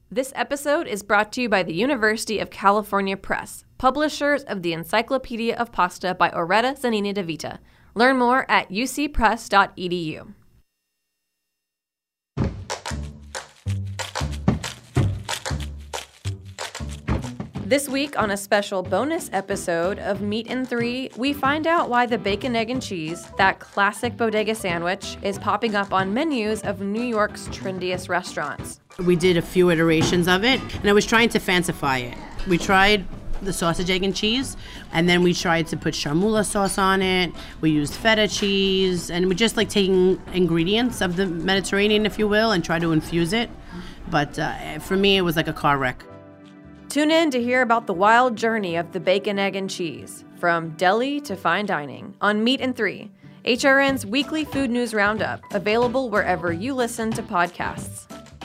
This episode is brought to you by the University of California Press, publishers of the Encyclopedia of Pasta by Oretta Zanini de Vita. Learn more at ucpress.edu. This week, on a special bonus episode of Meat in 3, we find out why the bacon, egg, and cheese, that classic bodega sandwich, is popping up on menus of New York's trendiest restaurants. We did a few iterations of it, and I was trying to fancify it. We tried the sausage, egg, and cheese, and then we tried to put chermoula sauce on it. We used feta cheese, and we just like taking ingredients of the Mediterranean, if you will, and try to infuse it. But for me, it was like a car wreck. Tune in to hear about the wild journey of the bacon, egg, and cheese, from deli to fine dining, on Meat in 3, HRN's weekly food news roundup, available wherever you listen to podcasts.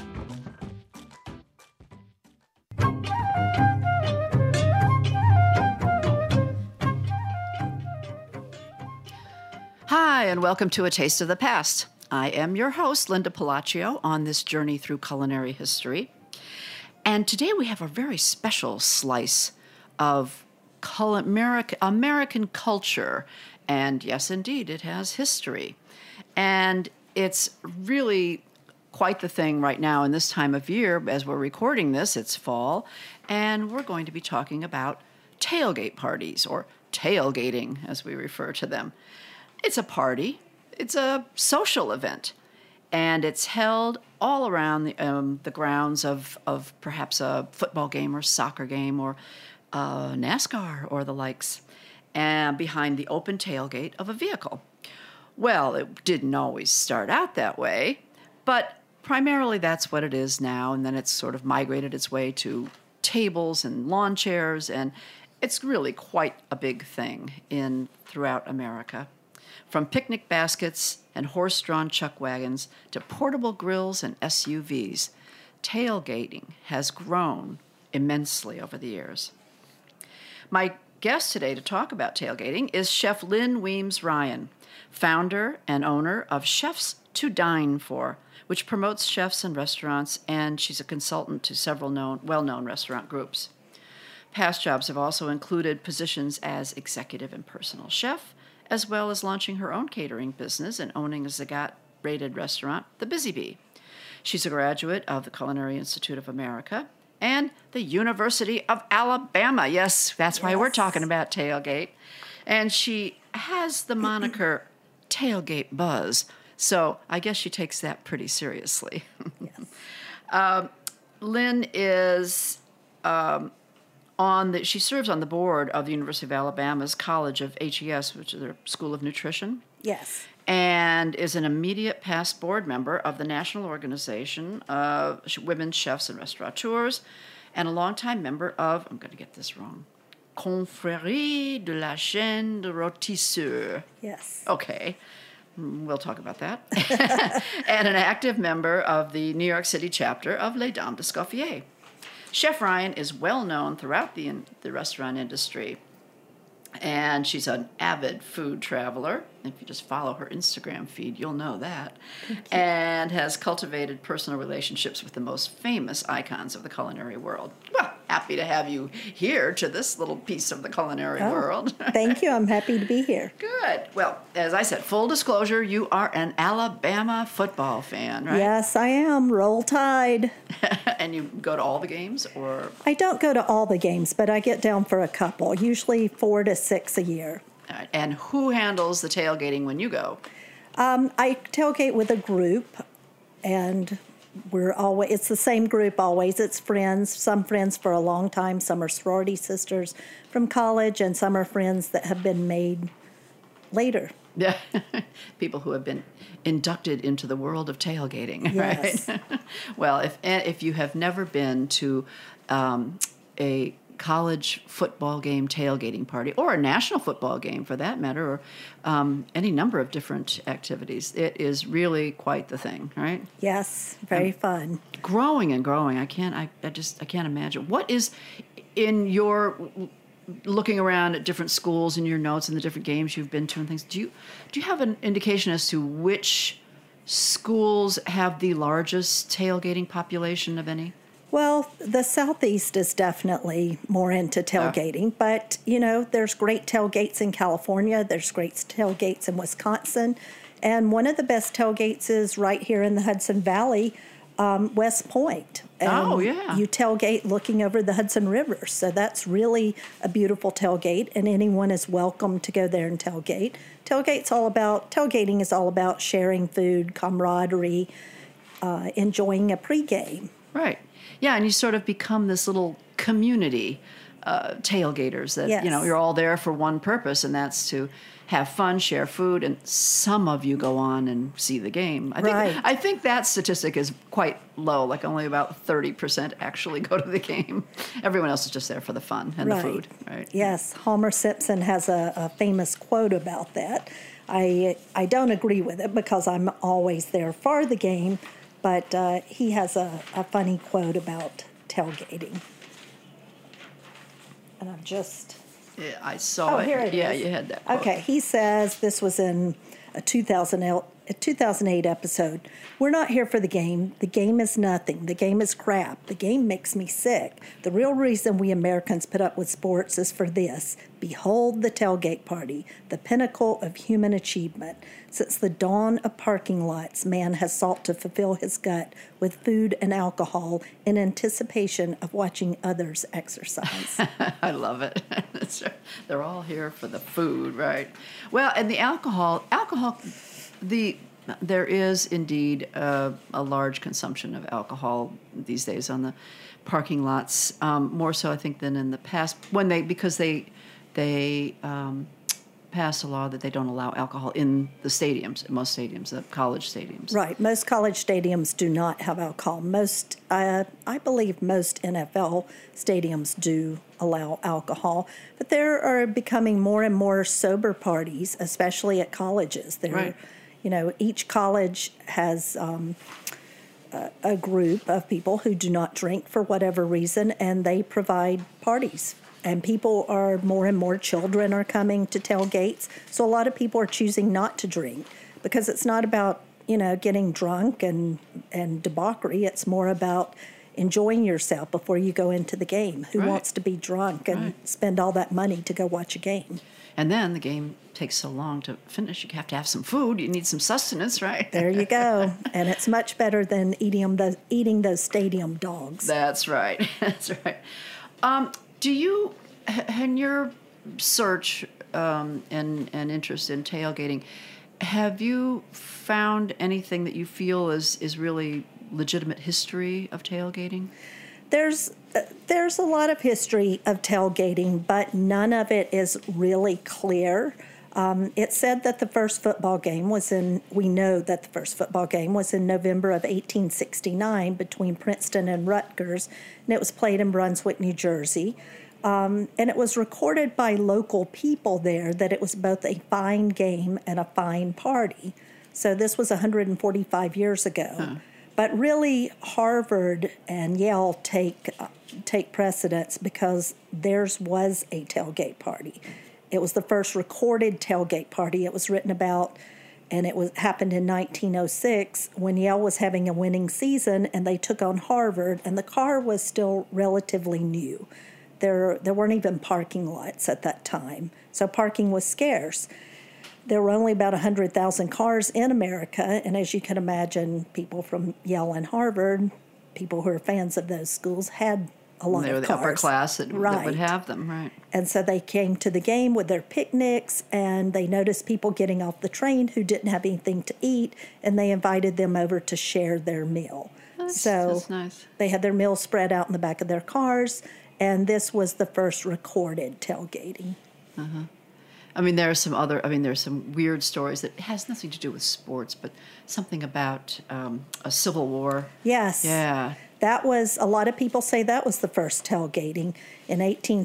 Hi, and welcome to A Taste of the Past. I am your host, Linda Palacio, on this journey through culinary history. And today we have a very special slice of American culture. And yes, indeed, it has history. And it's really quite the thing right now in this time of year. As we're recording this, it's fall. And we're going to be talking about tailgate parties, or tailgating, as we refer to them. It's a party. It's a social event. And it's held all around the grounds of perhaps a football game or soccer game or NASCAR or the likes, and behind the open tailgate of a vehicle. Well, it didn't always start out that way, but primarily that's what it is now, and then it's sort of migrated its way to tables and lawn chairs, and it's really quite a big thing throughout America. From picnic baskets and horse-drawn chuck wagons to portable grills and SUVs, tailgating has grown immensely over the years. My guest today to talk about tailgating is Chef Lynn Weems Ryan, founder and owner of Chefs to Dine For, which promotes chefs and restaurants, and she's a consultant to several well-known restaurant groups. Past jobs have also included positions as executive and personal chef, as well as launching her own catering business and owning a Zagat-rated restaurant, The Busy Bee. She's a graduate of the Culinary Institute of America and the University of Alabama. Yes, that's why we're talking about tailgate. And she has the moniker Tailgate Buzz, so I guess she takes that pretty seriously. Yes. Lynn is... she serves on the board of the University of Alabama's College of HES, which is their School of Nutrition. Yes. And is an immediate past board member of the National Organization of Women's Chefs and Restaurateurs, and a longtime member of, I'm going to get this wrong, Confrérie de la Chaîne de Rôtisseurs. Yes. Okay. We'll talk about that. And an active member of the New York City chapter of Les Dames d'Escoffier. Chef Ryan is well known throughout the restaurant industry, and she's an avid food traveler. If you just follow her Instagram feed, you'll know that. And has cultivated personal relationships with the most famous icons of the culinary world. Well, happy to have you here to this little piece of the culinary world. Thank you. I'm happy to be here. Good. Well, as I said, full disclosure, you are an Alabama football fan, right? Yes, I am. Roll Tide. And you go to all the games, or? I don't go to all the games, but I get down for a couple, usually 4 to 6 a year. All right. And who handles the tailgating when you go? I tailgate with a group, and it's the same group always. It's friends, some friends for a long time, some are sorority sisters from college, and some are friends that have been made later. Yeah, people who have been inducted into the world of tailgating, yes. Right? Well, if you have never been to a college football game tailgating party, or a national football game for that matter, or any number of different activities, it is really quite the thing, right? Yes, very fun. Growing and growing. I can't imagine. What is in your looking around at different schools and your notes and the different games you've been to and things? Do you have an indication as to which schools have the largest tailgating population of any? Well, the Southeast is definitely more into tailgating, but, there's great tailgates in California. There's great tailgates in Wisconsin. And one of the best tailgates is right here in the Hudson Valley, West Point. And you tailgate looking over the Hudson River. So that's really a beautiful tailgate, and anyone is welcome to go there and tailgate. Tailgating is all about sharing food, camaraderie, enjoying a pregame. Right. Yeah, and you sort of become this little community tailgaters that, you're all there for one purpose, and that's to have fun, share food, and some of you go on and see the game. I think that statistic is quite low, like only about 30% actually go to the game. Everyone else is just there for the fun and the food, right? Yes, Homer Simpson has a famous quote about that. I don't agree with it because I'm always there for the game, but he has a funny quote about tailgating. And I've just... Yeah, I saw it. Here it is. You had that quote. Okay, he says, this was in a 2008 episode, "We're not here for the game. The game is nothing. The game is crap. The game makes me sick. The real reason we Americans put up with sports is for this. Behold the tailgate party, the pinnacle of human achievement. Since the dawn of parking lots, man has sought to fulfill his gut with food and alcohol in anticipation of watching others exercise." I love it. They're all here for the food, right? Well, and the alcohol, there is indeed a large consumption of alcohol these days on the parking lots, more so I think than in the past because they passed a law that they don't allow alcohol in the stadiums, most stadiums, the college stadiums. Right. Most college stadiums do not have alcohol. I believe most NFL stadiums do allow alcohol, but there are becoming more and more sober parties, especially at colleges. Each college has a group of people who do not drink for whatever reason, and they provide parties. And more and more children are coming to tailgates. So a lot of people are choosing not to drink because it's not about, getting drunk and debauchery. It's more about enjoying yourself before you go into the game. Who wants to be drunk and spend all that money to go watch a game? And then the game takes so long to finish. You have to have some food. You need some sustenance, right? There you go. And it's much better than eating those stadium dogs. That's right. That's right. Do you, in your search and interest in tailgating, have you found anything that you feel is really legitimate history of tailgating? There's a lot of history of tailgating, but none of it is really clear. It said that the first football game we know that the first football game was in November of 1869 between Princeton and Rutgers, and it was played in Brunswick, New Jersey. And it was recorded by local people there that it was both a fine game and a fine party. So this was 145 years ago. Huh. But really, Harvard and Yale take precedence because theirs was a tailgate party. It was the first recorded tailgate party. It was written about, and it happened in 1906 when Yale was having a winning season, and they took on Harvard, and the car was still relatively new. There weren't even parking lots at that time, so parking was scarce. There were only about 100,000 cars in America, and as you can imagine, people from Yale and Harvard, people who are fans of those schools, had a lot of cars. They were the upper class that would have them, right. And so they came to the game with their picnics, and they noticed people getting off the train who didn't have anything to eat, and they invited them over to share their meal. That's nice. They had their meal spread out in the back of their cars, and this was the first recorded tailgating. Uh-huh. There's some weird stories that has nothing to do with sports, but something about a Civil War. Yes. Yeah. That was, a lot of people say that was the first tailgating. In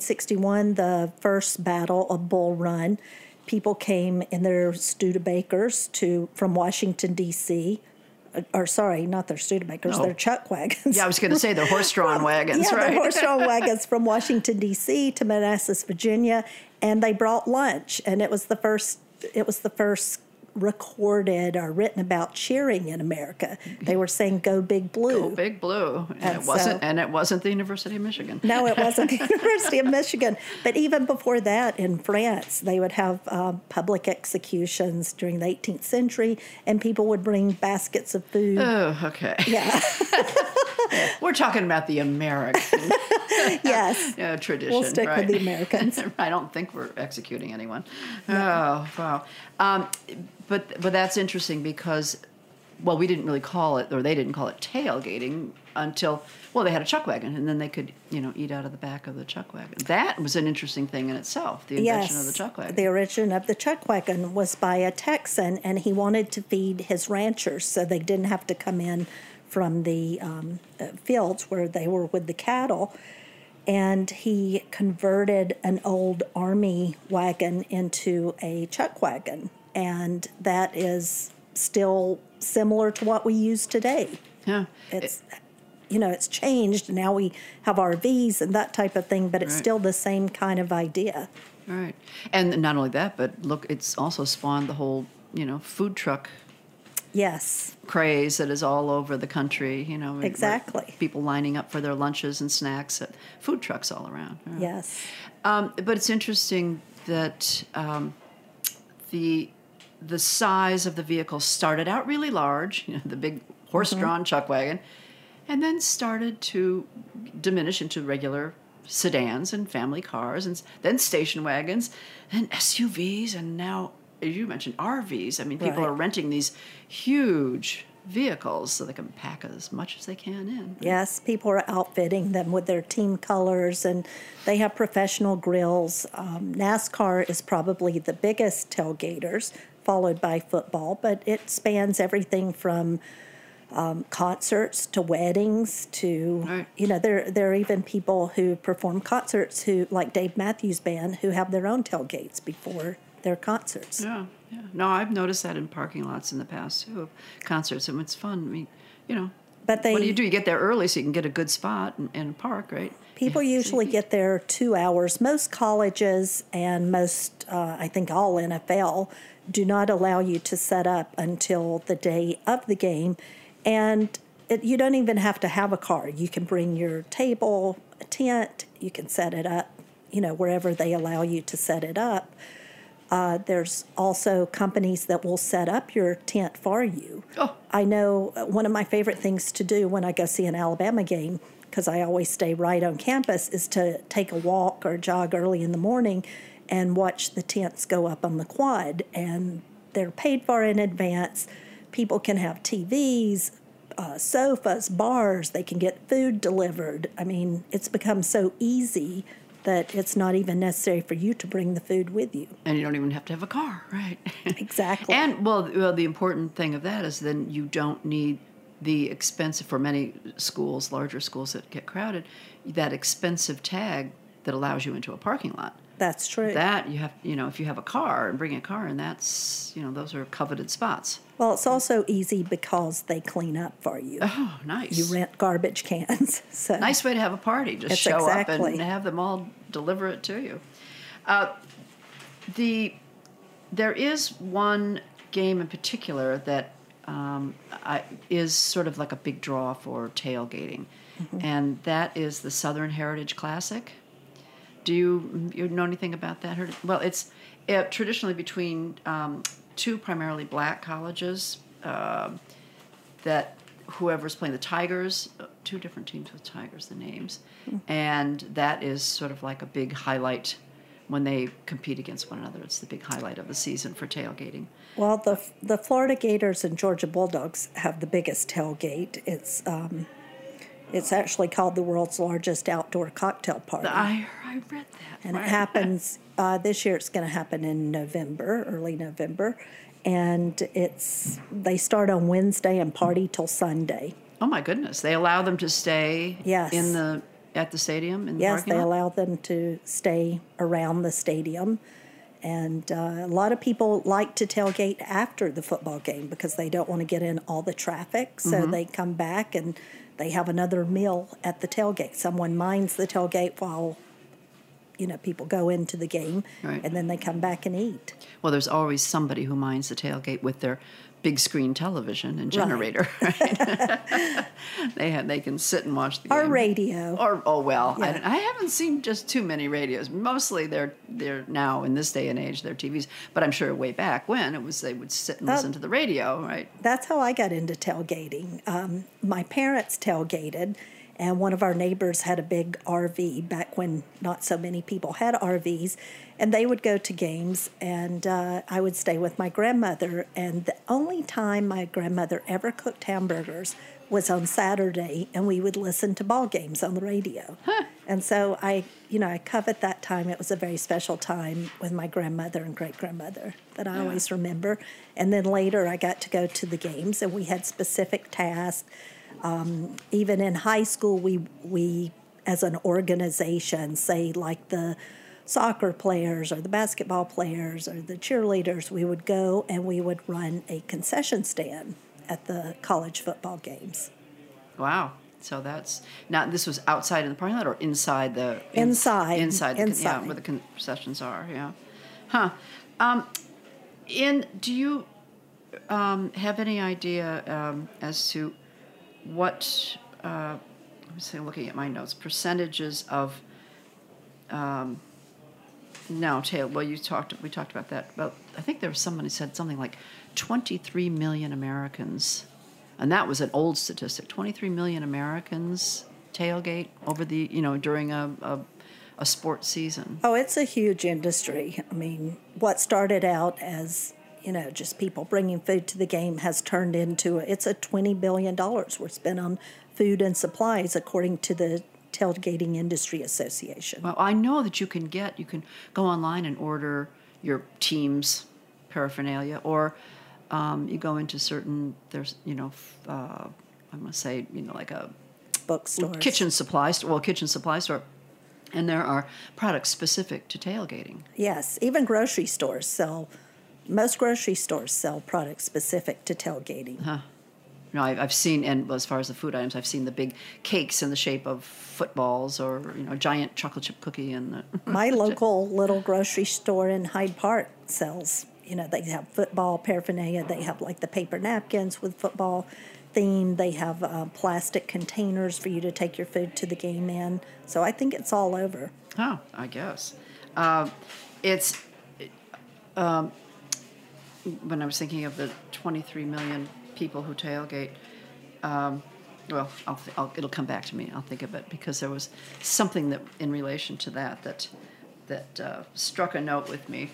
1861, the first battle of Bull Run, people came in their Studebakers from Washington, D.C., or sorry, not their Studebakers, their chuck wagons. Yeah, I was going to say their horse-drawn wagons, right? Yeah, the horse-drawn wagons from Washington, D.C. to Manassas, Virginia, and they brought lunch, and it was the first recorded or written about cheering in America. They were saying "Go Big Blue." Go Big Blue, and it wasn't the University of Michigan. No, it wasn't the University of Michigan. But even before that, in France, they would have public executions during the 18th century, and people would bring baskets of food. Oh, okay. Yeah. We're talking about the American Yes. tradition. We'll stick right? with the Americans. I don't think we're executing anyone. No. Oh, wow. But that's interesting because, well, we didn't really call it, or they didn't call it tailgating until, well, they had a chuck wagon, and then they could, eat out of the back of the chuck wagon. That was an interesting thing in itself, the invention of the chuck wagon. The origin of the chuck wagon was by a Texan, and he wanted to feed his ranchers so they didn't have to come in from the fields where they were with the cattle. And he converted an old army wagon into a chuck wagon. And that is still similar to what we use today. Yeah. It's changed. Now we have RVs and that type of thing, but it's still the same kind of idea. Right. And not only that, but look, it's also spawned the whole, food truck Yes. craze that is all over the country, Exactly. People lining up for their lunches and snacks at food trucks all around. Right? Yes. But it's interesting that the size of the vehicle started out really large, the big horse-drawn chuck wagon, and then started to diminish into regular sedans and family cars, and then station wagons and SUVs, and now, as you mentioned, RVs. I mean, people are renting these huge vehicles so they can pack as much as they can in. Yes, people are outfitting them with their team colors, and they have professional grills. NASCAR is probably the biggest tailgaters, followed by football, but it spans everything from concerts to weddings to, there are even people who perform concerts like Dave Matthews Band, who have their own tailgates before their concerts. Yeah. No, I've noticed that in parking lots in the past, too, of concerts, and it's fun. I mean, But what do? You get there early so you can get a good spot and park, right? People usually get there 2 hours. Most colleges and most, I think all NFL, do not allow you to set up until the day of the game. And you don't even have to have a car. You can bring your table, a tent, you can set it up, wherever they allow you to set it up. There's also companies that will set up your tent for you. Oh. I know one of my favorite things to do when I go see an Alabama game, because I always stay right on campus, is to take a walk or jog early in the morning and watch the tents go up on the quad. And they're paid for in advance. People can have TVs, sofas, bars. They can get food delivered. I mean, it's become so easy that it's not even necessary for you to bring the food with you. And you don't even have to have a car, right? Exactly. And, well, the important thing of that is then you don't need the expensive, for many schools, larger schools that get crowded, that expensive tag that allows you into a parking lot. That's true. That you have, if you have a car and bring a car, and that's, those are coveted spots. Well, it's also easy because they clean up for you. Oh, nice. You rent garbage cans. So nice way to have a party. Just It's show exactly. up and have them all deliver it to you. There is one game in particular that is sort of like a big draw for tailgating, and that is the Southern Heritage Classic. Do you know anything about that? Well, it's traditionally between two primarily black colleges that whoever's playing the Tigers, two different teams with Tigers, the names, and that is sort of like a big highlight when they compete against one another. It's the big highlight of the season for tailgating. Well, the Florida Gators and Georgia Bulldogs have the biggest tailgate. It's actually called the world's largest outdoor cocktail party. I read that. And it happens, this year it's going to happen in November, early November. And they start on Wednesday and party till Sunday. Oh my goodness. They allow them to stay Yes. at the stadium in the Yes, parking they lot? allow them to stay around the stadium. And a lot of people like to tailgate after the football game because they don't want to get in all the traffic. So they come back and they have another meal at the tailgate. Someone minds the tailgate while people go into the game Right. and then they come back and eat. Well, there's always somebody who minds the tailgate with their big screen television and generator. Right? They can sit and watch the game. Or radio. Or Yeah. I haven't seen just too many radios. Mostly they're now in this day and age they're TVs. But I'm sure way back when it was they would sit and listen to the radio, right? That's how I got into tailgating. My parents tailgated, and one of our neighbors had a big RV back when not so many people had RVs, and they would go to games, and I would stay with my grandmother. And the only time my grandmother ever cooked hamburgers was on Saturday, and we would listen to ball games on the radio. And so I covet that time. It was a very special time with my grandmother and great-grandmother that I always remember. And then later I got to go to the games, and we had specific tasks. Even in high school, we as an organization, say like the soccer players or the basketball players or the cheerleaders, we would go and we would run a concession stand at the college football games. Wow. So that's now. This was outside in the parking lot or inside the Inside. Yeah, where the concessions are. Yeah. Huh. Do you have any idea as to what? Let me see. Looking at my notes, percentages of. No, Taylor. Well, we talked about that. Well, I think there was somebody said something like 23 million Americans, and that was an old statistic. 23 million Americans tailgate over the during a sports season. Oh, it's a huge industry. I mean, what started out as just people bringing food to the game has turned into it's a $20 billion we're spent on food and supplies, according to the Tailgating Industry Association. Well, I know that you can go online and order your team's paraphernalia, or you go into certain I'm going to say like a Bookstores. kitchen supply store, and there are products specific to tailgating. Yes, even grocery stores sell. Most grocery stores sell products specific to tailgating. Huh. I've seen, and as far as the food items, I've seen the big cakes in the shape of footballs, or giant chocolate chip cookie. And My local little grocery store in Hyde Park sells. They have football paraphernalia. They have like the paper napkins with football theme. They have plastic containers for you to take your food to the game in. So I think it's all over. Oh, I guess it's. When I was thinking of the 23 million people who tailgate, well, it'll come back to me. I'll think of it, because there was something that in relation to that struck a note with me.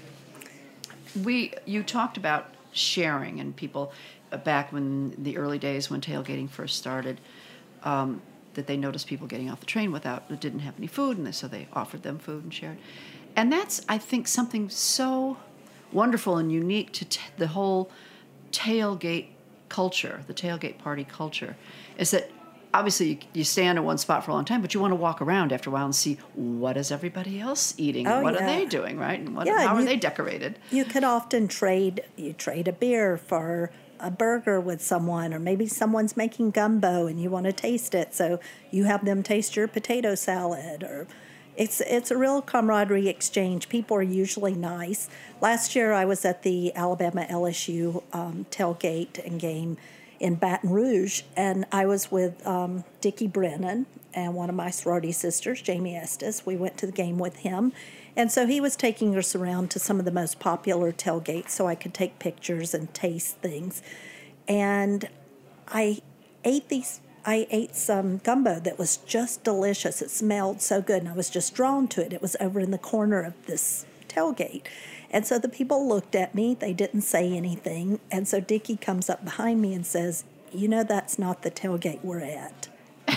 You talked about sharing, and people back when the early days when tailgating first started, that they noticed people getting off the train that didn't have any food, and so they offered them food and shared. And that's, I think, something so wonderful and unique to the whole tailgate culture, the tailgate party culture, is that obviously you stand in one spot for a long time, but you want to walk around after a while and see what is everybody else eating, and what are they doing, right? And how are they decorated? You could often trade a beer for a burger with someone, or maybe someone's making gumbo and you want to taste it, so you have them taste your potato salad. Or it's a real camaraderie exchange. People are usually nice. Last year I was at the Alabama LSU tailgate and game in Baton Rouge, and I was with Dickie Brennan and one of my sorority sisters, Jamie Estes. We went to the game with him, and so he was taking us around to some of the most popular tailgates so I could take pictures and taste things. And I ate some gumbo that was just delicious. It smelled so good, and I was just drawn to it. It was over in the corner of this tailgate. And so the people looked at me. They didn't say anything. And so Dickie comes up behind me and says, that's not the tailgate we're at.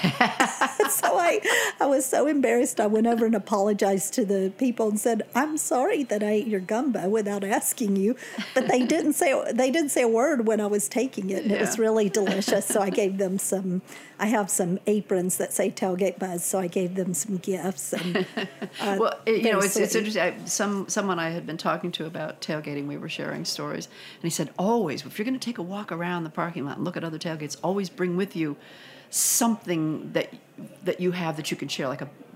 So I was so embarrassed. I went over and apologized to the people and said, "I'm sorry that I ate your gumbo without asking you." But they didn't say a word when I was taking it, and it was really delicious. So I gave them some. I have some aprons that say Tailgate Buzz, so I gave them some gifts. And well, it's interesting. Someone I had been talking to about tailgating, we were sharing stories, and he said, always, if you're going to take a walk around the parking lot and look at other tailgates, always bring with you something that you have that you can share, like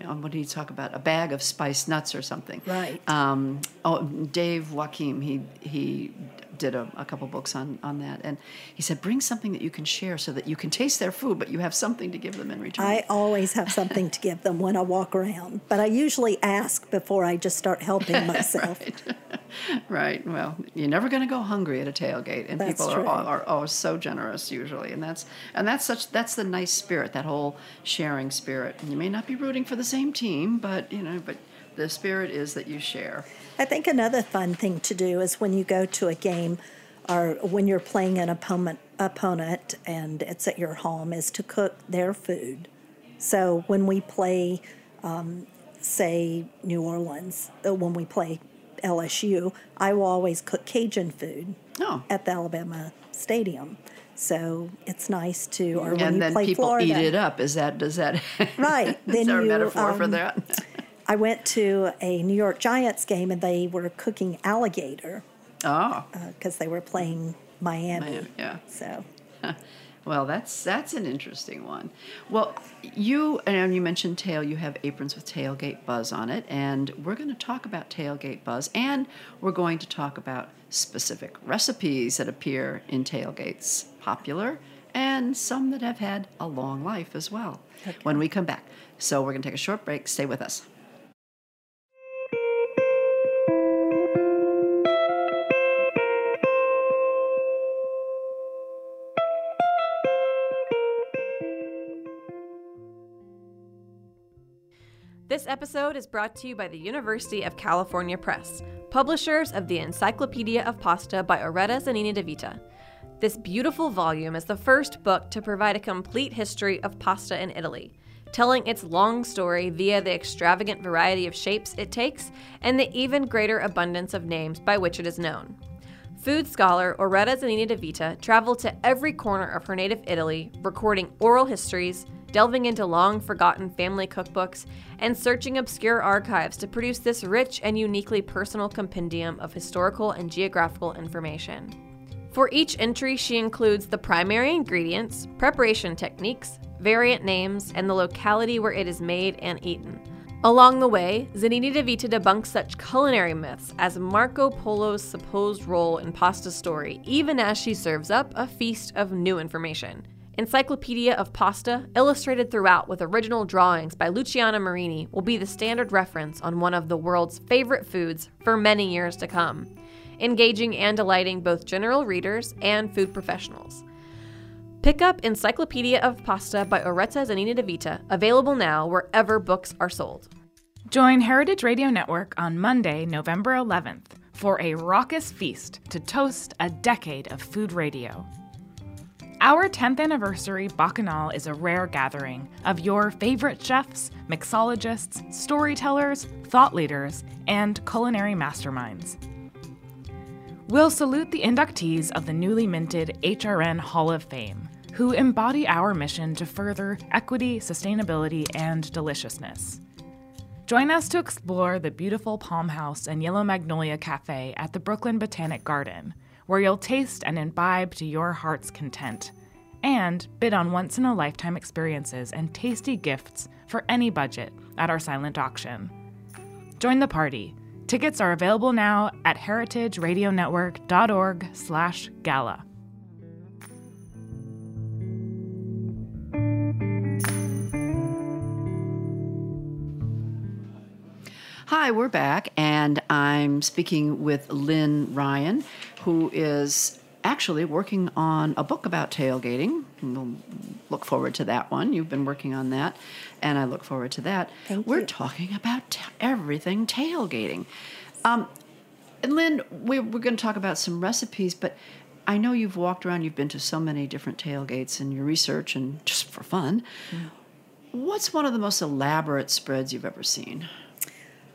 what did he talk about? A bag of spiced nuts or something. Right. Dave Joachim, he did a couple books on that, and he said, bring something that you can share so that you can taste their food, but you have something to give them in return. I always have something to give them when I walk around, but I usually ask before I just start helping myself. Right. Well, you're never going to go hungry at a tailgate, and That's people true. are so generous usually, and that's the nice spirit, that whole sharing spirit. You may not be rooting for the same team, but the spirit is that you share. I think another fun thing to do is when you go to a game or when you're playing an opponent and it's at your home is to cook their food. So when we play, say, New Orleans, when we play LSU, I will always cook Cajun food at the Alabama Stadium. So it's nice to, or when and you then play people Florida. eat it up. Does that Right. is Then there a you, metaphor for that? I went to a New York Giants game and they were cooking alligator Oh, because they were playing Miami. yeah. So Well, that's an interesting one. Well, you mentioned you have aprons with Tailgate Buzz on it, and we're going to talk about Tailgate Buzz, and we're going to talk about specific recipes that appear in tailgates, popular, and some that have had a long life as well, when we come back. So we're going to take a short break. Stay with us. This episode is brought to you by the University of California Press, publishers of the Encyclopedia of Pasta by Oretta Zanini de Vita. This beautiful volume is the first book to provide a complete history of pasta in Italy, telling its long story via the extravagant variety of shapes it takes and the even greater abundance of names by which it is known. Food scholar Oretta Zanini de Vita traveled to every corner of her native Italy, recording oral histories, delving into long-forgotten family cookbooks, and searching obscure archives to produce this rich and uniquely personal compendium of historical and geographical information. For each entry, she includes the primary ingredients, preparation techniques, variant names, and the locality where it is made and eaten. Along the way, Zanini de Vita debunks such culinary myths as Marco Polo's supposed role in pasta's story, even as she serves up a feast of new information. Encyclopedia of Pasta, illustrated throughout with original drawings by Luciana Marini, will be the standard reference on one of the world's favorite foods for many years to come, engaging and delighting both general readers and food professionals. Pick up Encyclopedia of Pasta by Oretta Zanini de Vita, available now wherever books are sold. Join Heritage Radio Network on Monday, November 11th, for a raucous feast to toast a decade of food radio. Our 10th anniversary Bacchanal is a rare gathering of your favorite chefs, mixologists, storytellers, thought leaders, and culinary masterminds. We'll salute the inductees of the newly minted HRN Hall of Fame, who embody our mission to further equity, sustainability, and deliciousness. Join us to explore the beautiful Palm House and Yellow Magnolia Cafe at the Brooklyn Botanic Garden, where you'll taste and imbibe to your heart's content, and bid on once-in-a-lifetime experiences and tasty gifts for any budget at our silent auction. Join the party. Tickets are available now at heritageradionetwork.org/gala. Hi, we're back, and I'm speaking with Lynn Ryan, who is actually working on a book about tailgating. We'll look forward to that one. You've been working on that, and I look forward to that. We're talking about everything tailgating. And Lynn, we're going to talk about some recipes, but I know you've walked around, you've been to so many different tailgates in your research and just for fun. What's one of the most elaborate spreads you've ever seen?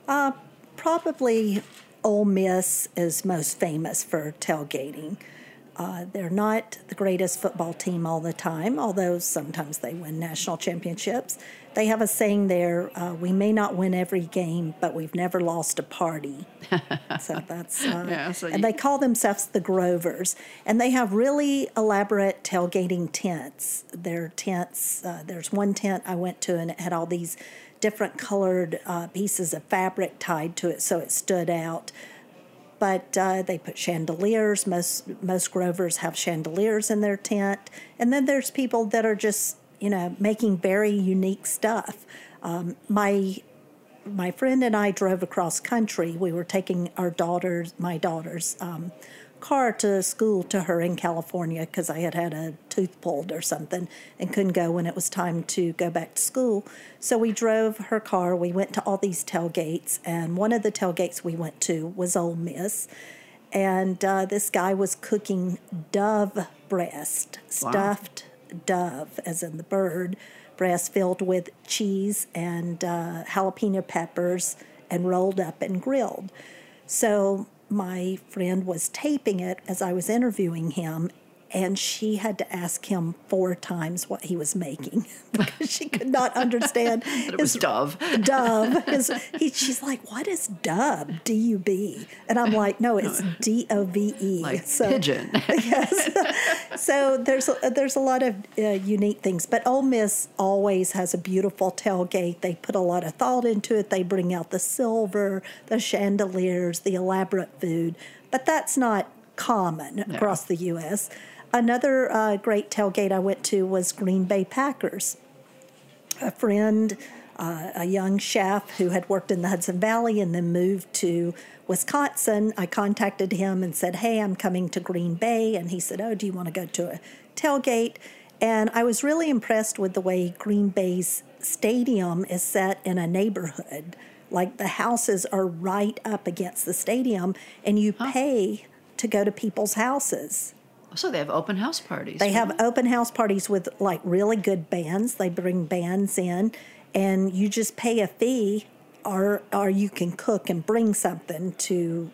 Probably Ole Miss is most famous for tailgating. They're not the greatest football team all the time, although sometimes they win national championships. They have a saying there, we may not win every game, but we've never lost a party. So that's, and they call themselves the Grovers. And they have really elaborate tailgating tents. Their tents, there's one tent I went to and it had all these different colored pieces of fabric tied to it so it stood out. But they put chandeliers. Most Grovers have chandeliers in their tent. And then there's people that are just, making very unique stuff. My friend and I drove across country. We were taking my daughter's car to school to her in California because I had a tooth pulled or something and couldn't go when it was time to go back to school. So we drove her car. We went to all these tailgates, and one of the tailgates we went to was Ole Miss. And this guy was cooking dove breast, stuffed dove, as in the bird, breast filled with cheese and jalapeno peppers and rolled up and grilled. So my friend was taping it as I was interviewing him, and she had to ask him 4 times what he was making because she could not understand. It was dove. Dove. She's like, what is dove? D-U-B. And I'm like, no, it's D-O-V-E. Like pigeon. Yes. So there's a lot of unique things. But Ole Miss always has a beautiful tailgate. They put a lot of thought into it. They bring out the silver, the chandeliers, the elaborate food. But that's not common across the U.S. Another great tailgate I went to was Green Bay Packers. A friend, a young chef who had worked in the Hudson Valley and then moved to Wisconsin, I contacted him and said, hey, I'm coming to Green Bay. And he said, oh, do you want to go to a tailgate? And I was really impressed with the way Green Bay's stadium is set in a neighborhood. Like the houses are right up against the stadium, and you pay to go to people's houses. So they have open house parties. They have open house parties with like really good bands. They bring bands in, and you just pay a fee, or you can cook and bring something to,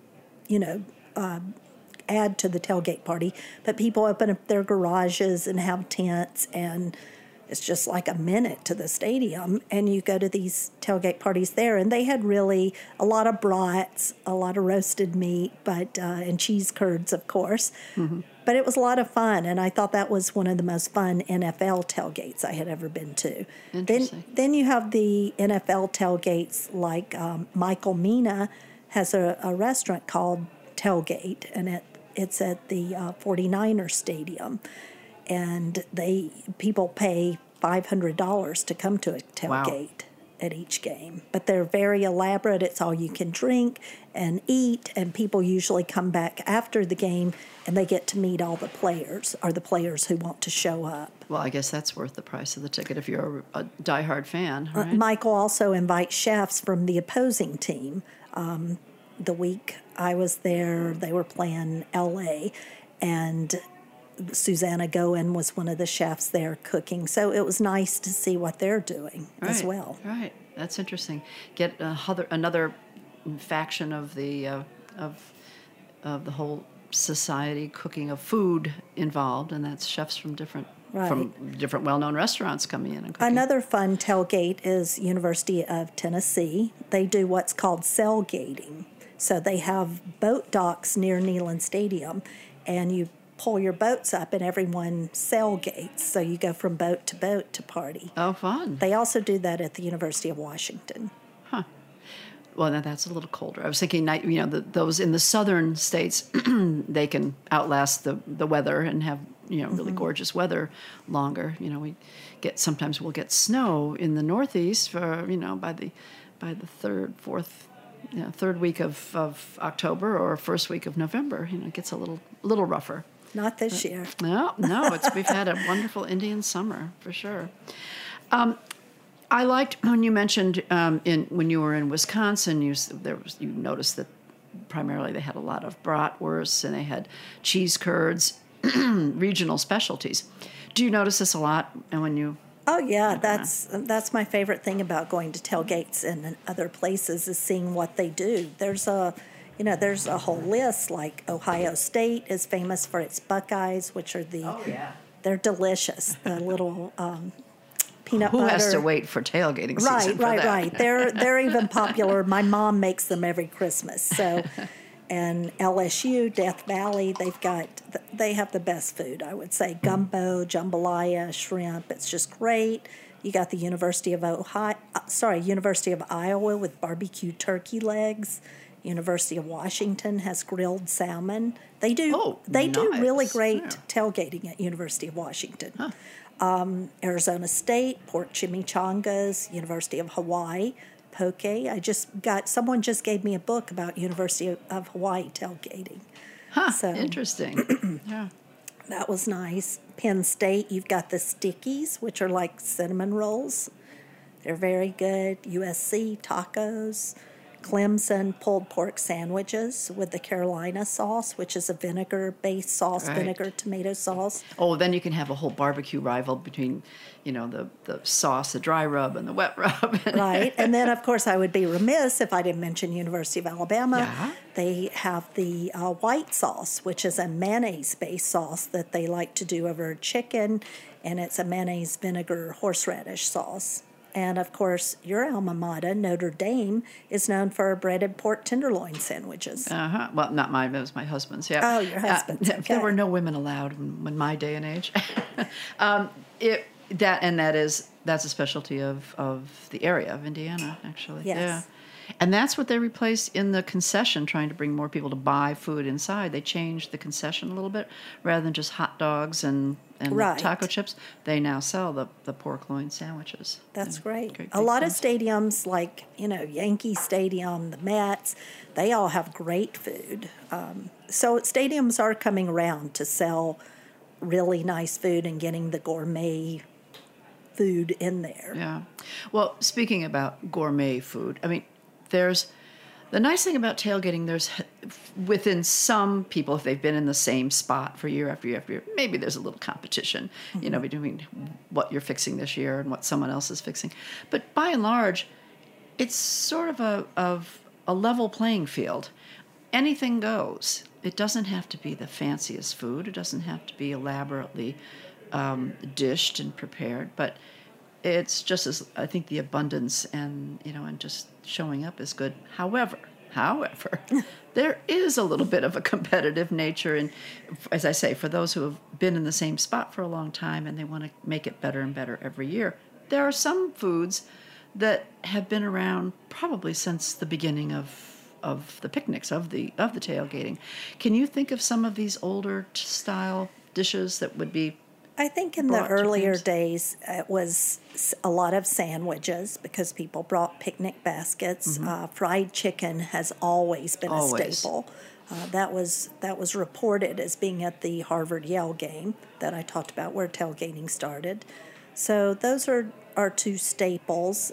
add to the tailgate party. But people open up their garages and have tents, and it's just like a minute to the stadium, and you go to these tailgate parties there. And they had really a lot of brats, a lot of roasted meat, but and cheese curds, of course. Mm-hmm. But it was a lot of fun, and I thought that was one of the most fun NFL tailgates I had ever been to. Then you have the NFL tailgates, like Michael Mina has a restaurant called Tailgate, and it's at the 49er Stadium. And people pay $500 to come to a tailgate at each game. But they're very elaborate. It's all you can drink and eat, and people usually come back after the game, and they get to meet all the players, or the players who want to show up. Well, I guess that's worth the price of the ticket if you're a diehard fan, right? Michael also invites chefs from the opposing team. The week I was there, they were playing L.A., and Susanna Goen was one of the chefs there cooking. So it was nice to see what they're doing as well. Right, that's interesting. Get another faction of the whole society cooking of food involved, and that's chefs from different well-known restaurants coming in and cooking. Another fun tailgate is University of Tennessee. They do what's called cellgating. So they have boat docks near Neyland Stadium, and you pull your boats up and everyone cellgates. So you go from boat to party. Oh, fun. They also do that at the University of Washington. Huh. Well, now that's a little colder. I was thinking, those in the southern states, they can outlast the weather and have, really gorgeous weather longer. Sometimes we'll get snow in the Northeast for, by the third week of October or first week of November. It gets a little rougher. Not this year. No, we've had a wonderful Indian summer for sure. I liked when you mentioned when you were in Wisconsin, you noticed that primarily they had a lot of bratwursts and they had cheese curds, regional specialties. Do you notice this a lot? And when you Oh yeah, that's my favorite thing about going to tailgates and other places is seeing what they do. there's a whole list. Like Ohio State is famous for its Buckeyes, which are they're delicious. The little peanut Who butter. has to wait for tailgating season for that? Right. They're even popular. My mom makes them every Christmas. So, and LSU, Death Valley, they have the best food. I would say gumbo, jambalaya, shrimp. It's just great. You got the University of Iowa with barbecue turkey legs. University of Washington has grilled salmon. They do really great tailgating at University of Washington. Huh. Arizona State, pork chimichangas. University of Hawaii, poke. Someone just gave me a book about University of Hawaii tailgating. Huh, so, interesting. Yeah. That was nice. Penn State, you've got the Stickies, which are like cinnamon rolls. They're very good. USC, tacos. Clemson, pulled pork sandwiches with the Carolina sauce, which is a vinegar-based sauce, vinegar tomato sauce. Oh, then you can have a whole barbecue rival between, the sauce, the dry rub, and the wet rub. Right. And then, of course, I would be remiss if I didn't mention University of Alabama. Yeah. They have the white sauce, which is a mayonnaise-based sauce that they like to do over chicken, and it's a mayonnaise vinegar horseradish sauce. And, of course, your alma mater, Notre Dame, is known for breaded pork tenderloin sandwiches. Uh-huh. Well, not mine. It was my husband's, yeah. Oh, your husband's, okay. There were no women allowed in my day and age. That's a specialty of the area of Indiana, actually. Yes. Yeah. And that's what they replaced in the concession, trying to bring more people to buy food inside. They changed the concession a little bit. Rather than just hot dogs and taco chips, they now sell the pork loin sandwiches. That's great. A lot of stadiums, like, Yankee Stadium, the Mets, they all have great food. So stadiums are coming around to sell really nice food and getting the gourmet food in there. Yeah. Well, speaking about gourmet food, there's the nice thing about tailgating. There's within some people, if they've been in the same spot for year after year after year, maybe there's a little competition, between what you're fixing this year and what someone else is fixing. But by and large, it's sort of a level playing field. Anything goes. It doesn't have to be the fanciest food. It doesn't have to be elaborately dished and prepared, but it's just as, I think, the abundance and just showing up is good. However, there is a little bit of a competitive nature, and as I say, for those who have been in the same spot for a long time and they want to make it better and better every year, there are some foods that have been around probably since the beginning of the picnics, of the tailgating. Can you think of some of these older style dishes that would be? I think in the earlier days, it was a lot of sandwiches because people brought picnic baskets. Mm-hmm. Fried chicken has always been a staple. That was reported as being at the Harvard-Yale game that I talked about where tailgating started. So those are two staples.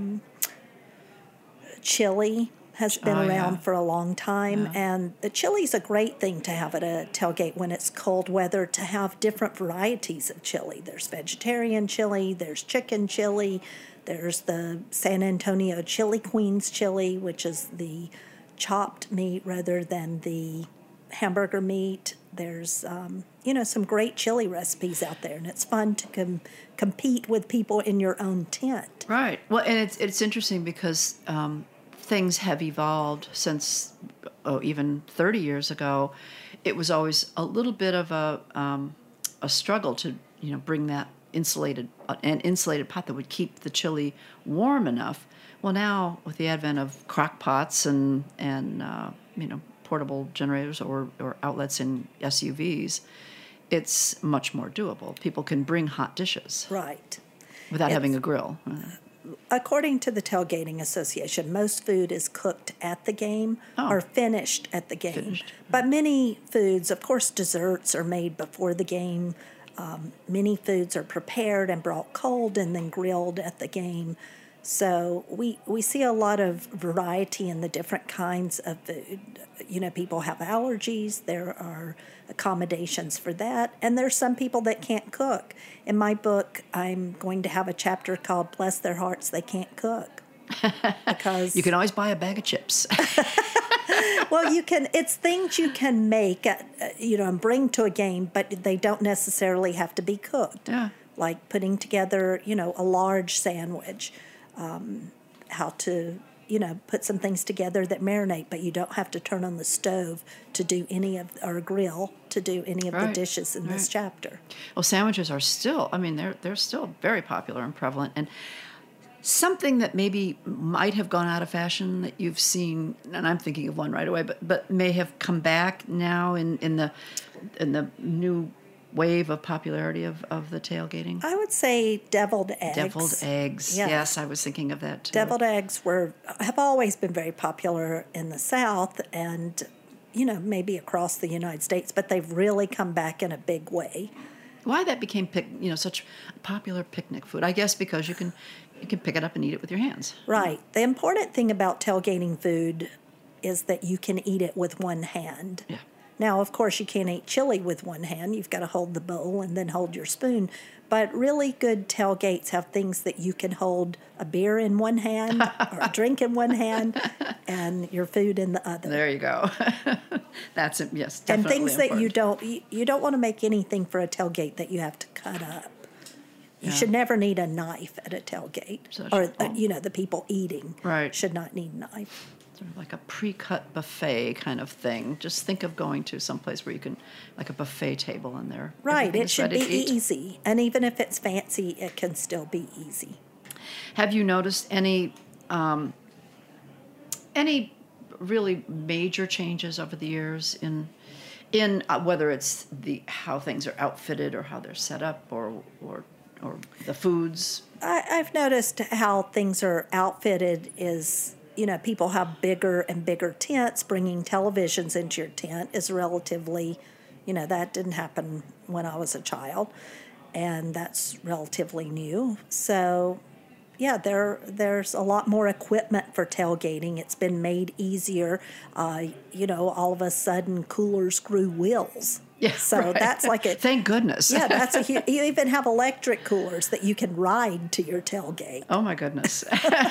Chili has been around for a long time, and the chili's a great thing to have at a tailgate when it's cold weather, to have different varieties of chili. There's vegetarian chili, there's chicken chili, there's the San Antonio Chili Queen's chili, which is the chopped meat rather than the hamburger meat. There's some great chili recipes out there, and it's fun to compete with people in your own tent. Right. Well, and it's interesting because things have evolved since even 30 years ago. It was always a little bit of a struggle to bring that insulated pot that would keep the chili warm enough. Well, now with the advent of crock pots and portable generators or outlets in SUVs, it's much more doable. People can bring hot dishes right without having a grill. According to the Tailgating Association, most food is cooked at the game or finished at the game. But many foods, of course, desserts are made before the game. Many foods are prepared and brought cold and then grilled at the game. So we see a lot of variety in the different kinds of food. People have allergies. There are accommodations for that. And there's some people that can't cook. In my book, I'm going to have a chapter called Bless Their Hearts, They Can't Cook. Because you can always buy a bag of chips. Well, it's things you can make, and bring to a game, but they don't necessarily have to be cooked. Yeah. Like putting together, a large sandwich, how to, put some things together that marinate, but you don't have to turn on the stove to do or grill to do any of the dishes in this chapter. Well, sandwiches are still, they're still very popular and prevalent. And something that maybe might have gone out of fashion that you've seen, and I'm thinking of one right away, but may have come back now in the new wave of popularity of the tailgating? I would say deviled eggs. Deviled eggs. Yeah. Yes, I was thinking of that too. Deviled eggs have always been very popular in the South and, maybe across the United States, but they've really come back in a big way. Why that became such popular picnic food? I guess because you can pick it up and eat it with your hands. Right. The important thing about tailgating food is that you can eat it with one hand. Yeah. Now, of course, you can't eat chili with one hand. You've got to hold the bowl and then hold your spoon. But really good tailgates have things that you can hold a beer in one hand or a drink in one hand and your food in the other. There you go. That's it. Yes, definitely. And things important. that you don't want to make anything for a tailgate that you have to cut up. You should never need a knife at a tailgate. The people eating should not need a knife. Sort of like a pre-cut buffet kind of thing. Just think of going to some place where you can, like a buffet table in there. Right, it should be easy. And even if it's fancy, it can still be easy. Have you noticed any really major changes over the years in whether it's how things are outfitted or how they're set up or the foods? I've noticed how things are outfitted is, people have bigger and bigger tents. Bringing televisions into your tent is relatively, that didn't happen when I was a child, and that's relatively new. So, yeah, there's a lot more equipment for tailgating. It's been made easier. All of a sudden, coolers grew wheels. Yeah, so that's like a thank goodness. Yeah, you even have electric coolers that you can ride to your tailgate. Oh my goodness!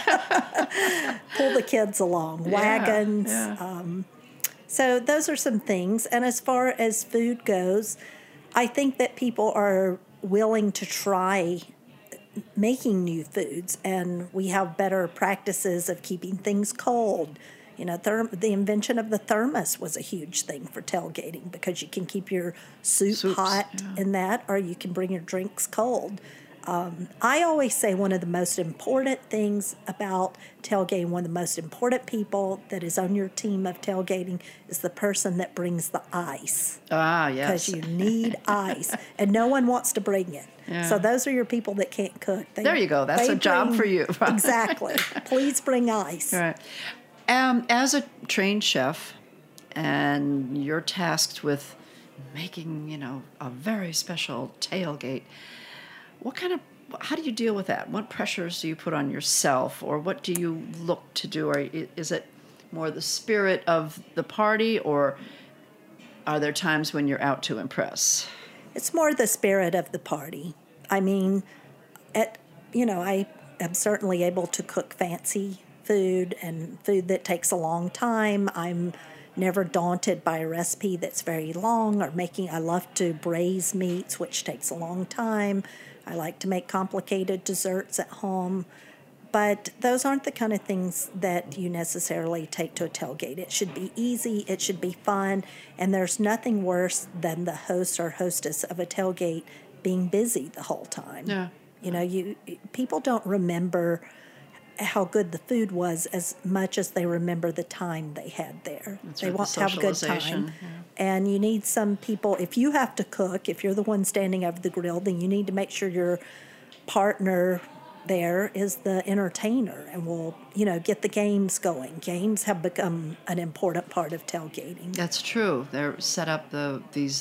Pull the kids along, wagons. Yeah. So those are some things. And as far as food goes, I think that people are willing to try making new foods, and we have better practices of keeping things cold. The invention of the thermos was a huge thing for tailgating because you can keep your soup hot in that, or you can bring your drinks cold. I always say one of the most important things about tailgating, one of the most important people that is on your team of tailgating is the person that brings the ice. Ah, yes. Because you need ice, and no one wants to bring it. Yeah. So those are your people that can't cook. There you go. That's a job for you. Exactly. Please bring ice. All right. As a trained chef, and you're tasked with making, a very special tailgate, how do you deal with that? What pressures do you put on yourself, or what do you look to do? Or is it more the spirit of the party, or are there times when you're out to impress? It's more the spirit of the party. I mean, I am certainly able to cook fancy food and food that takes a long time. I'm never daunted by a recipe that's very long I love to braise meats, which takes a long time. I like to make complicated desserts at home. But those aren't the kind of things that you necessarily take to a tailgate. It should be easy, it should be fun, and there's nothing worse than the host or hostess of a tailgate being busy the whole time. Yeah. People don't remember how good the food was as much as they remember the time they had there. They want to have a good time. Yeah. And you need some people, if you have to cook, if you're the one standing over the grill, then you need to make sure your partner there is the entertainer and will, get the games going. Games have become an important part of tailgating. That's true. They're set up the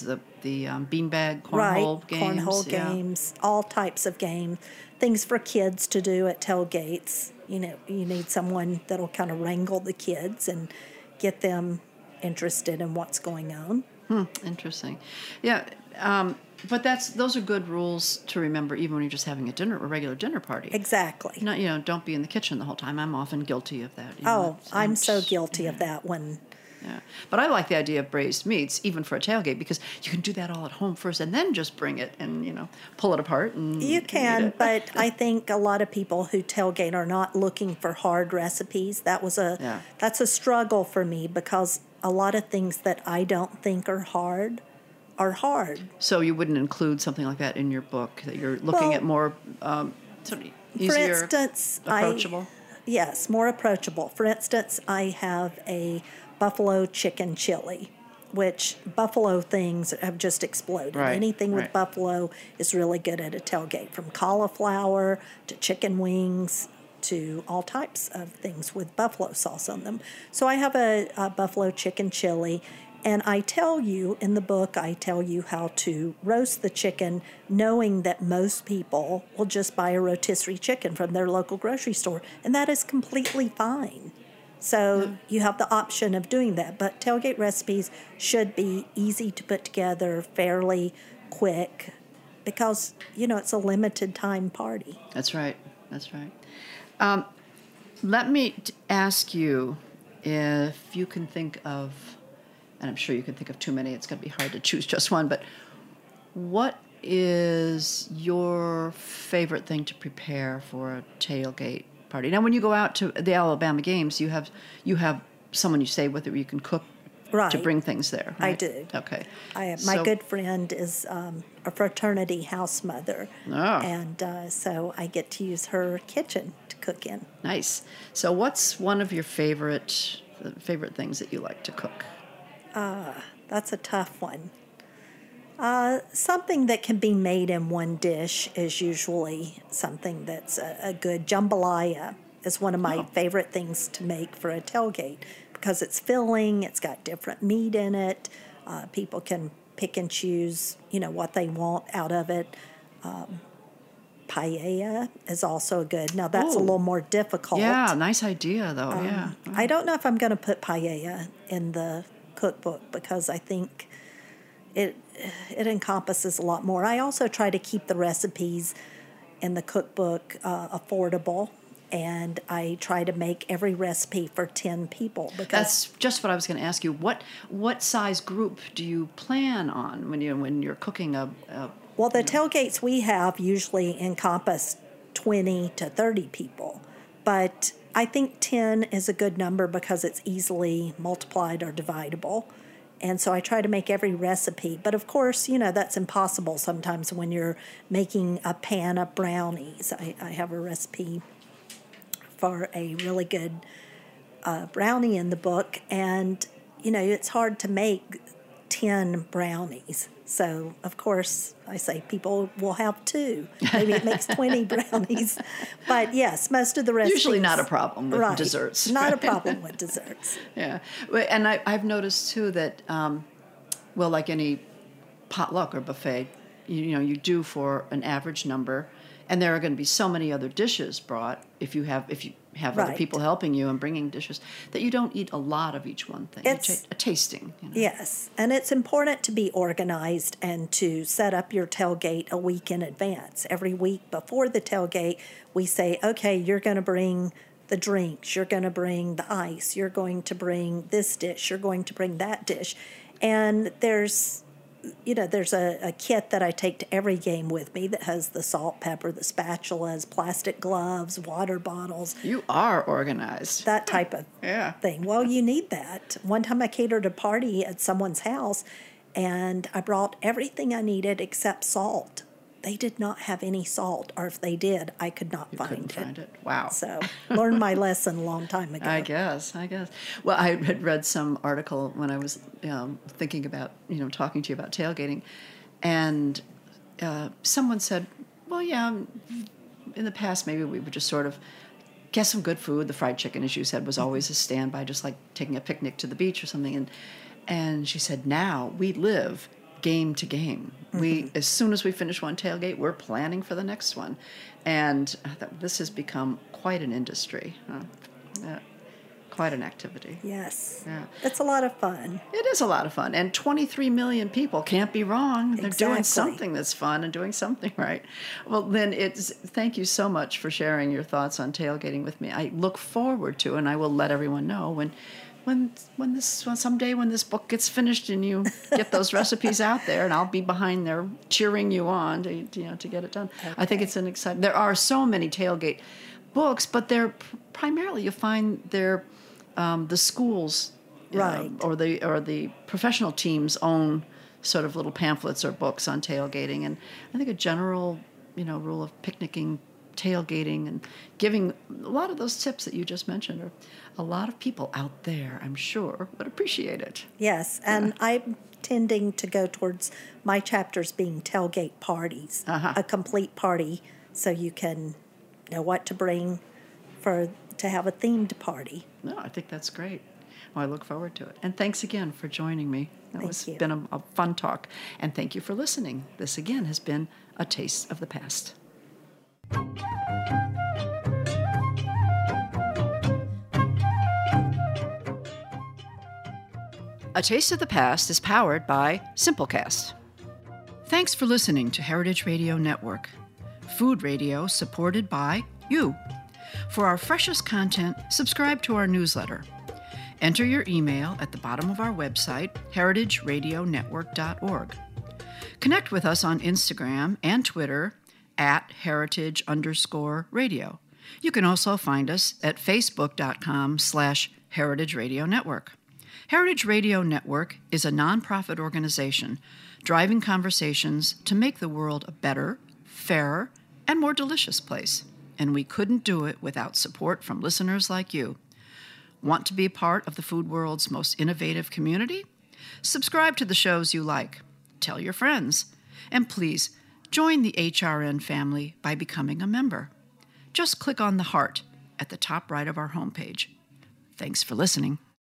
beanbag cornhole right, games. Cornhole games, all types of games. Things for kids to do at tailgates. You need someone that'll kind of wrangle the kids and get them interested in what's going on. Interesting. Yeah, but those are good rules to remember even when you're just having a regular dinner party. Exactly. Not, don't be in the kitchen the whole time. I'm often guilty of that. I'm so guilty of that when Yeah. But I like the idea of braised meats, even for a tailgate, because you can do that all at home first and then just bring it and, pull it apart and You eat can, it. but I think a lot of people who tailgate are not looking for hard recipes. That's a struggle for me because a lot of things that I don't think are hard are hard. So you wouldn't include something like that in your book, that you're looking at more sort of easier, for instance, approachable? Yes, more approachable. For instance, I have a buffalo chicken chili, which buffalo things have just exploded. Right, Anything with right. buffalo is really good at a tailgate, from cauliflower to chicken wings to all types of things with buffalo sauce on them. So I have a buffalo chicken chili, and I tell you in the book, I tell you how to roast the chicken, knowing that most people will just buy a rotisserie chicken from their local grocery store, and that is completely fine. So you have the option of doing that, but tailgate recipes should be easy to put together, fairly quick, because, it's a limited time party. That's right. That's right. Let me ask you if you can think of, and I'm sure you can think of too many, it's going to be hard to choose just one, but what is your favorite thing to prepare for a tailgate party? Now, when you go out to the Alabama games, you have someone you stay with, or you can cook to bring things there, right? I do. Okay. My good friend is a fraternity house mother, and so I get to use her kitchen to cook in. Nice. So what's one of your favorite things that you like to cook? That's a tough one. Something that can be made in one dish is usually something that's a good jambalaya is one of my favorite things to make for a tailgate because it's filling, it's got different meat in it. People can pick and choose, what they want out of it. Paella is also good. Now, that's a little more difficult. Yeah, nice idea, though, yeah. I don't know if I'm going to put paella in the cookbook because I think it encompasses a lot more. I also try to keep the recipes in the cookbook affordable, and I try to make every recipe for 10 people. Because that's just what I was going to ask you. What size group do you plan on when you're cooking a Well, the tailgates we have usually encompass 20 to 30 people, but I think 10 is a good number because it's easily multiplied or dividable. And so I try to make every recipe. But of course, that's impossible sometimes when you're making a pan of brownies. I have a recipe for a really good brownie in the book. And, it's hard to make 10 brownies. So, of course, I say people will have 2. Maybe it makes 20 brownies. But, yes, most of the recipes... Usually not a problem with desserts. Not a problem with desserts. Yeah. And I've noticed, too, that, like any potluck or buffet, you do for an average number, and there are going to be so many other dishes brought if you have other people helping you and bringing dishes, that you don't eat a lot of each one thing. It's a tasting. Yes, and it's important to be organized and to set up your tailgate a week in advance. Every week before the tailgate, we say, okay, you're going to bring the drinks, you're going to bring the ice, you're going to bring this dish, you're going to bring that dish. And there's a kit that I take to every game with me that has the salt, pepper, the spatulas, plastic gloves, water bottles. You are organized. That type of thing. Well, you need that. One time I catered a party at someone's house, and I brought everything I needed except salt. They did not have any salt, or if they did, I could not find it. Wow. So learned my lesson a long time ago. I guess. Well, I had read some article when I was thinking about, talking to you about tailgating, and someone said, well, yeah, in the past maybe we would just sort of get some good food. The fried chicken, as you said, was always a standby, just like taking a picnic to the beach or something. And she said, now we live game to game. As soon as we finish one tailgate, we're planning for the next one. And this has become quite an industry, quite an activity. Yes. Yeah. It's a lot of fun. It is a lot of fun. And 23 million people can't be wrong. They're doing something that's fun and doing something right. Well, Lynn, thank you so much for sharing your thoughts on tailgating with me. I look forward to, and I will let everyone know when someday when this book gets finished and you get those recipes out there, and I'll be behind there cheering you on to get it done. Okay. I think it's an exciting. There are so many tailgate books, but they're primarily, you find they're the schools, right, or the professional teams own sort of little pamphlets or books on tailgating. And I think a general rule of picnicking, tailgating, and giving a lot of those tips that you just mentioned, are a lot of people out there, I'm sure, would appreciate it. Yes, and I'm tending to go towards my chapters being tailgate parties, a complete party, so you can know what to bring to have a themed party. No, I think that's great. Well, I look forward to it. And thanks again for joining me. It's been a fun talk. And thank you for listening. This again has been A Taste of the Past. A Taste of the Past is powered by Simplecast. Thanks for listening to Heritage Radio Network, food radio supported by you. For our freshest content, subscribe to our newsletter. Enter your email at the bottom of our website, heritageradionetwork.org. Connect with us on Instagram and Twitter at heritage_radio. You can also find us at facebook.com/Heritage Radio Network. Heritage Radio Network is a nonprofit organization driving conversations to make the world a better, fairer, and more delicious place. And we couldn't do it without support from listeners like you. Want to be part of the food world's most innovative community? Subscribe to the shows you like. Tell your friends. And please, join the HRN family by becoming a member. Just click on the heart at the top right of our homepage. Thanks for listening.